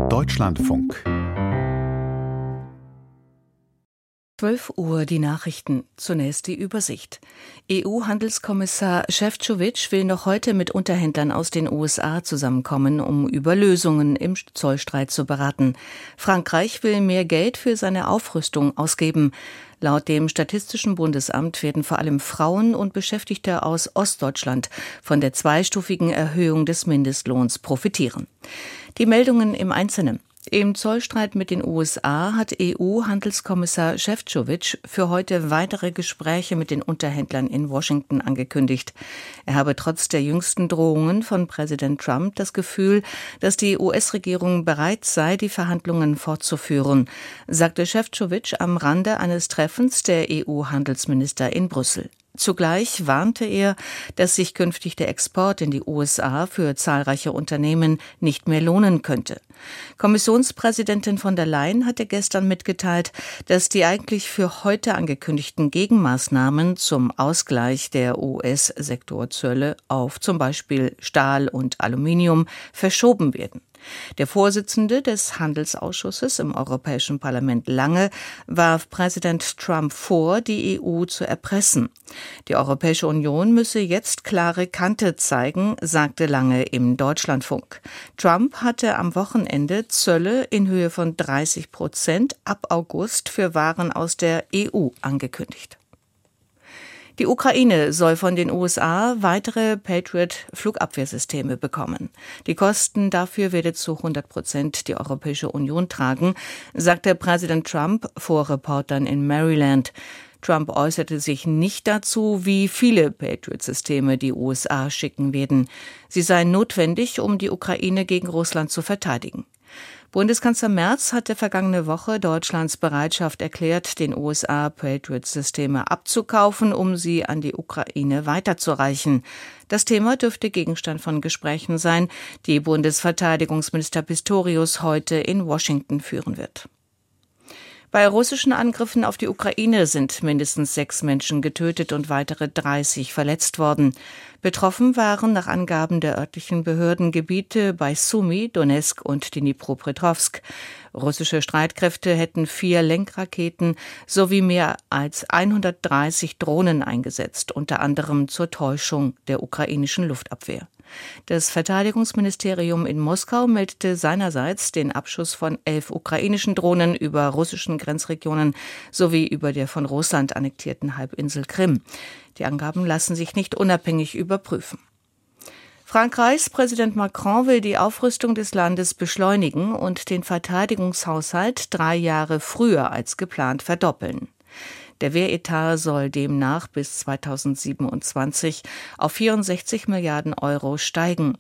Deutschlandfunk 12 Uhr die Nachrichten. Zunächst die Übersicht. EU-Handelskommissar Šefčovič will noch heute mit Unterhändlern aus den USA zusammenkommen, um über Lösungen im Zollstreit zu beraten. Frankreich will mehr Geld für seine Aufrüstung ausgeben. Laut dem Statistischen Bundesamt werden vor allem Frauen und Beschäftigte aus Ostdeutschland von der zweistufigen Erhöhung des Mindestlohns profitieren. Die Meldungen im Einzelnen. Im Zollstreit mit den USA hat EU-Handelskommissar Šefčovič für heute weitere Gespräche mit den Unterhändlern in Washington angekündigt. Er habe trotz der jüngsten Drohungen von Präsident Trump das Gefühl, dass die US-Regierung bereit sei, die Verhandlungen fortzuführen, sagte Šefčovič am Rande eines Treffens der EU-Handelsminister in Brüssel. Zugleich warnte er, dass sich künftig der Export in die USA für zahlreiche Unternehmen nicht mehr lohnen könnte. Kommissionspräsidentin von der Leyen hatte gestern mitgeteilt, dass die eigentlich für heute angekündigten Gegenmaßnahmen zum Ausgleich der US-Sektorzölle auf zum Beispiel Stahl und Aluminium verschoben werden. Der Vorsitzende des Handelsausschusses im Europäischen Parlament Lange warf Präsident Trump vor, die EU zu erpressen. Die Europäische Union müsse jetzt klare Kante zeigen, sagte Lange im Deutschlandfunk. Trump hatte am Wochenende Zölle in Höhe von 30% ab August für Waren aus der EU angekündigt. Die Ukraine soll von den USA weitere Patriot-Flugabwehrsysteme bekommen. Die Kosten dafür werde zu 100% die Europäische Union tragen, sagte Präsident Trump vor Reportern in Maryland. Trump äußerte sich nicht dazu, wie viele Patriot-Systeme die USA schicken werden. Sie seien notwendig, um die Ukraine gegen Russland zu verteidigen. Bundeskanzler Merz hatte vergangene Woche Deutschlands Bereitschaft erklärt, den USA Patriot-Systeme abzukaufen, um sie an die Ukraine weiterzureichen. Das Thema dürfte Gegenstand von Gesprächen sein, die Bundesverteidigungsminister Pistorius heute in Washington führen wird. Bei russischen Angriffen auf die Ukraine sind mindestens 6 Menschen getötet und weitere 30 verletzt worden. Betroffen waren nach Angaben der örtlichen Behörden Gebiete bei Sumy, Donezk und Dnipropetrovsk. Russische Streitkräfte hätten 4 Lenkraketen sowie mehr als 130 Drohnen eingesetzt, unter anderem zur Täuschung der ukrainischen Luftabwehr. Das Verteidigungsministerium in Moskau meldete seinerseits den Abschuss von 11 ukrainischen Drohnen über russischen Grenzregionen sowie über der von Russland annektierten Halbinsel Krim. Die Angaben lassen sich nicht unabhängig überprüfen. Frankreichs Präsident Macron will die Aufrüstung des Landes beschleunigen und den Verteidigungshaushalt 3 Jahre früher als geplant verdoppeln. Der Wehretat soll demnach bis 2027 auf 64 Milliarden Euro steigen.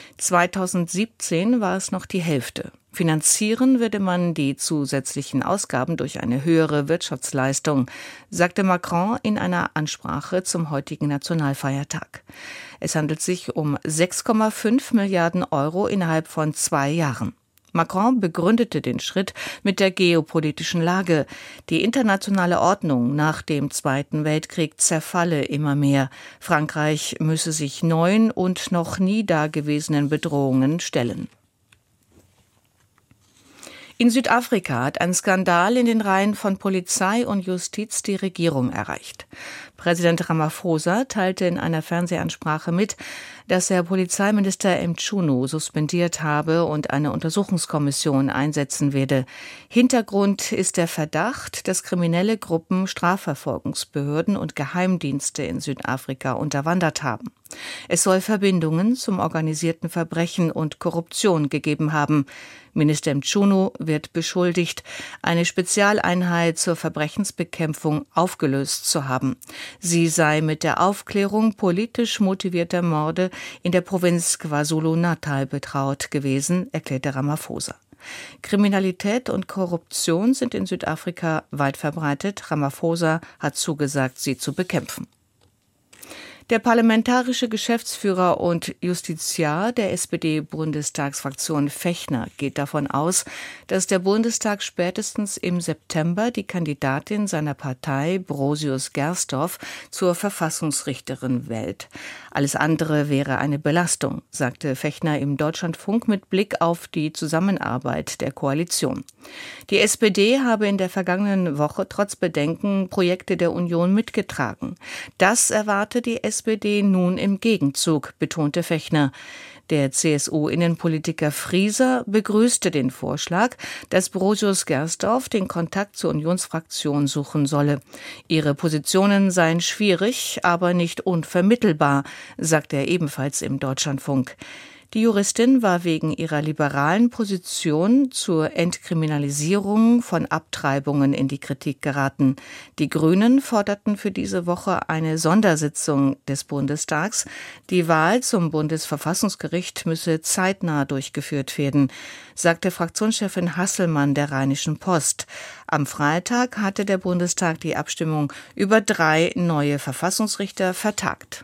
2017 war es noch die Hälfte. Finanzieren würde man die zusätzlichen Ausgaben durch eine höhere Wirtschaftsleistung, sagte Macron in einer Ansprache zum heutigen Nationalfeiertag. Es handelt sich um 6,5 Milliarden Euro innerhalb von 2 Jahren. Macron begründete den Schritt mit der geopolitischen Lage. Die internationale Ordnung nach dem Zweiten Weltkrieg zerfalle immer mehr. Frankreich müsse sich neuen und noch nie dagewesenen Bedrohungen stellen. In Südafrika hat ein Skandal in den Reihen von Polizei und Justiz die Regierung erreicht. Präsident Ramaphosa teilte in einer Fernsehansprache mit, dass er Polizeiminister Mchunu suspendiert habe und eine Untersuchungskommission einsetzen werde. Hintergrund ist der Verdacht, dass kriminelle Gruppen Strafverfolgungsbehörden und Geheimdienste in Südafrika unterwandert haben. Es soll Verbindungen zum organisierten Verbrechen und Korruption gegeben haben. Minister Mchunu wird beschuldigt, eine Spezialeinheit zur Verbrechensbekämpfung aufgelöst zu haben. Sie sei mit der Aufklärung politisch motivierter Morde in der Provinz KwaZulu-Natal betraut gewesen, erklärte Ramaphosa. Kriminalität und Korruption sind in Südafrika weit verbreitet. Ramaphosa hat zugesagt, sie zu bekämpfen. Der parlamentarische Geschäftsführer und Justiziar der SPD-Bundestagsfraktion Fechner geht davon aus, dass der Bundestag spätestens im September die Kandidatin seiner Partei, Brosius Gersdorf, zur Verfassungsrichterin wählt. Alles andere wäre eine Belastung, sagte Fechner im Deutschlandfunk mit Blick auf die Zusammenarbeit der Koalition. Die SPD habe in der vergangenen Woche trotz Bedenken Projekte der Union mitgetragen. Das erwarte die SPD nun im Gegenzug, betonte Fechner. Der CSU-Innenpolitiker Frieser begrüßte den Vorschlag, dass Brosius-Gersdorf den Kontakt zur Unionsfraktion suchen solle. Ihre Positionen seien schwierig, aber nicht unvermittelbar, sagte er ebenfalls im Deutschlandfunk. Die Juristin war wegen ihrer liberalen Position zur Entkriminalisierung von Abtreibungen in die Kritik geraten. Die Grünen forderten für diese Woche eine Sondersitzung des Bundestags. Die Wahl zum Bundesverfassungsgericht müsse zeitnah durchgeführt werden, sagte Fraktionschefin Hasselmann der Rheinischen Post. Am Freitag hatte der Bundestag die Abstimmung über 3 neue Verfassungsrichter vertagt.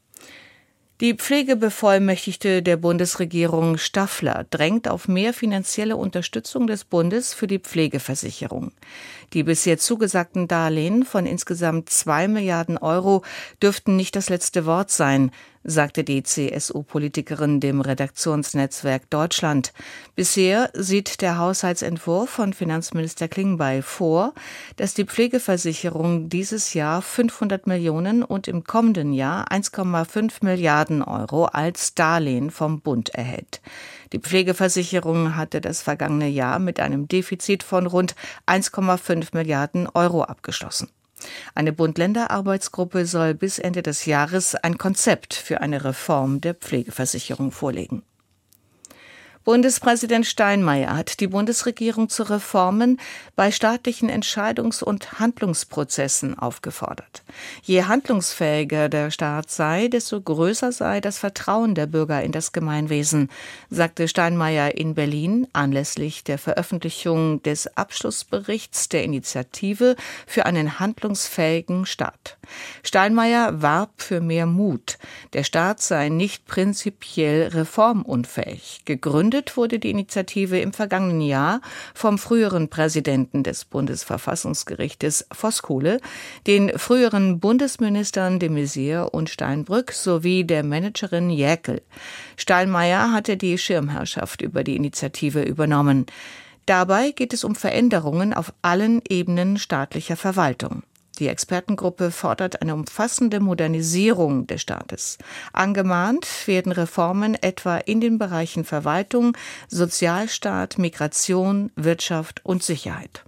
Die Pflegebevollmächtigte der Bundesregierung Staffler drängt auf mehr finanzielle Unterstützung des Bundes für die Pflegeversicherung. Die bisher zugesagten Darlehen von insgesamt 2 Milliarden Euro dürften nicht das letzte Wort sein, sagte die CSU-Politikerin dem Redaktionsnetzwerk Deutschland. Bisher sieht der Haushaltsentwurf von Finanzminister Klingbeil vor, dass die Pflegeversicherung dieses Jahr 500 Millionen und im kommenden Jahr 1,5 Milliarden Euro als Darlehen vom Bund erhält. Die Pflegeversicherung hatte das vergangene Jahr mit einem Defizit von rund 1,5 Milliarden Euro abgeschlossen. Eine Bund-Länder-Arbeitsgruppe soll bis Ende des Jahres ein Konzept für eine Reform der Pflegeversicherung vorlegen. Bundespräsident Steinmeier hat die Bundesregierung zu Reformen bei staatlichen Entscheidungs- und Handlungsprozessen aufgefordert. Je handlungsfähiger der Staat sei, desto größer sei das Vertrauen der Bürger in das Gemeinwesen, sagte Steinmeier in Berlin anlässlich der Veröffentlichung des Abschlussberichts der Initiative für einen handlungsfähigen Staat. Steinmeier warb für mehr Mut. Der Staat sei nicht prinzipiell reformunfähig. Gegründet wurde die Initiative im vergangenen Jahr vom früheren Präsidenten des Bundesverfassungsgerichtes Voskuhle, den früheren Bundesministern de Maizière und Steinbrück sowie der Managerin Jäckel. Steinmeier hatte die Schirmherrschaft über die Initiative übernommen. Dabei geht es um Veränderungen auf allen Ebenen staatlicher Verwaltung. Die Expertengruppe fordert eine umfassende Modernisierung des Staates. Angemahnt werden Reformen etwa in den Bereichen Verwaltung, Sozialstaat, Migration, Wirtschaft und Sicherheit.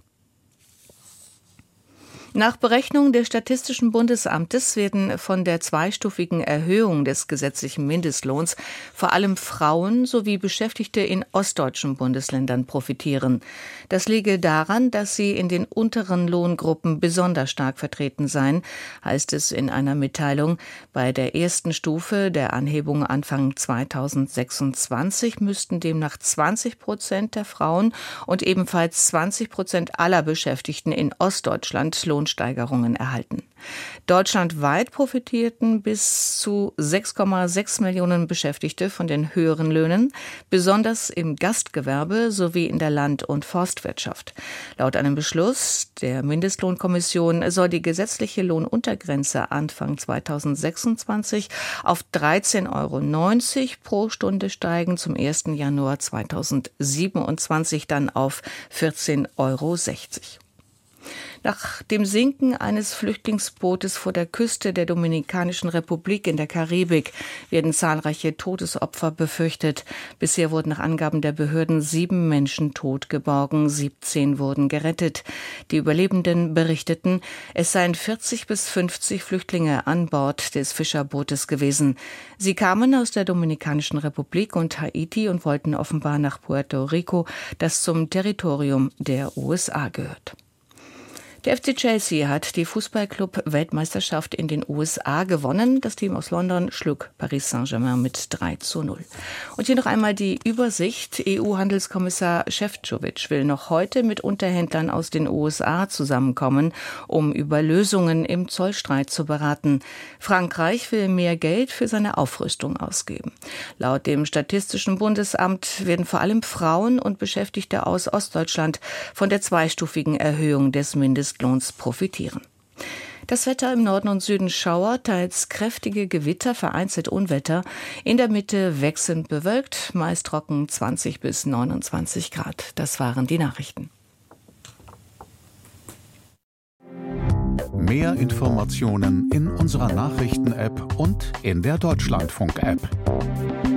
Nach Berechnung des Statistischen Bundesamtes werden von der zweistufigen Erhöhung des gesetzlichen Mindestlohns vor allem Frauen sowie Beschäftigte in ostdeutschen Bundesländern profitieren. Das liege daran, dass sie in den unteren Lohngruppen besonders stark vertreten seien, heißt es in einer Mitteilung. Bei der ersten Stufe der Anhebung Anfang 2026 müssten demnach 20% der Frauen und ebenfalls 20% aller Beschäftigten in Ostdeutschland Lohnsteigerungen erhalten. Deutschlandweit profitierten bis zu 6,6 Millionen Beschäftigte von den höheren Löhnen, besonders im Gastgewerbe sowie in der Land- und Forstwirtschaft. Laut einem Beschluss der Mindestlohnkommission soll die gesetzliche Lohnuntergrenze Anfang 2026 auf 13,90 € pro Stunde steigen, zum 1. Januar 2027 dann auf 14,60 €. Nach dem Sinken eines Flüchtlingsbootes vor der Küste der Dominikanischen Republik in der Karibik werden zahlreiche Todesopfer befürchtet. Bisher wurden nach Angaben der Behörden 7 Menschen tot geborgen, 17 wurden gerettet. Die Überlebenden berichteten, es seien 40 bis 50 Flüchtlinge an Bord des Fischerbootes gewesen. Sie kamen aus der Dominikanischen Republik und Haiti und wollten offenbar nach Puerto Rico, das zum Territorium der USA gehört. Der FC Chelsea hat die Fußballclub-Weltmeisterschaft in den USA gewonnen. Das Team aus London schlug Paris Saint-Germain mit 3:0. Und hier noch einmal die Übersicht. EU-Handelskommissar Šefčovič will noch heute mit Unterhändlern aus den USA zusammenkommen, um über Lösungen im Zollstreit zu beraten. Frankreich will mehr Geld für seine Aufrüstung ausgeben. Laut dem Statistischen Bundesamt werden vor allem Frauen und Beschäftigte aus Ostdeutschland von der zweistufigen Erhöhung des Mindestlohns profitieren. Das Wetter: im Norden und Süden Schauer, teils kräftige Gewitter, vereinzelt Unwetter. In der Mitte wechselnd bewölkt, meist trocken, 20 bis 29 Grad. Das waren die Nachrichten. Mehr Informationen in unserer Nachrichten-App und in der Deutschlandfunk-App.